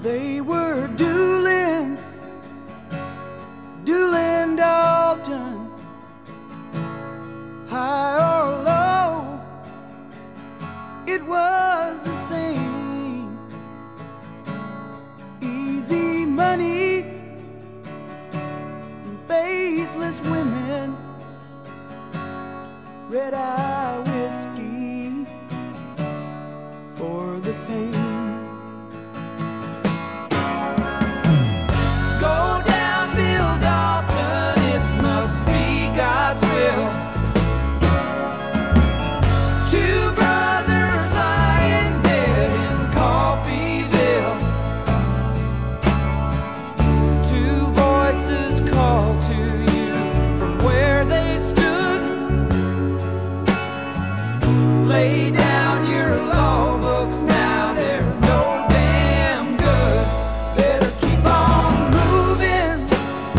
They were Doolin, Dalton, high or low, it was the same. Easy money and faithless women, red-eye whiskey for the pain. Lay down your law books now, they're no damn good. Better keep on moving,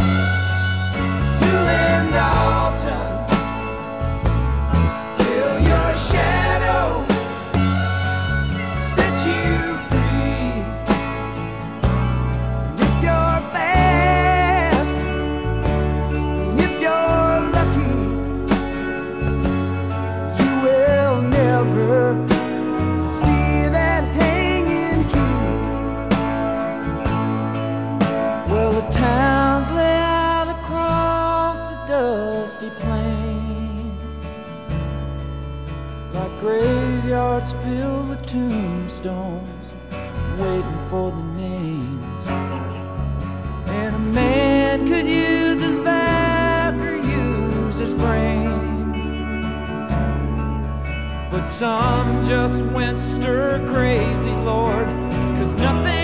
Doolin, Dalton, till your shadow sets you free. And if you're fast, and if you're lucky, you will never see that hanging tree. Well, the towns lay out across the dusty plains, like graveyards filled with tombstones, waiting for the names. And a man could use his back or use his brains, but some just went stir crazy, Lord, 'cause nothing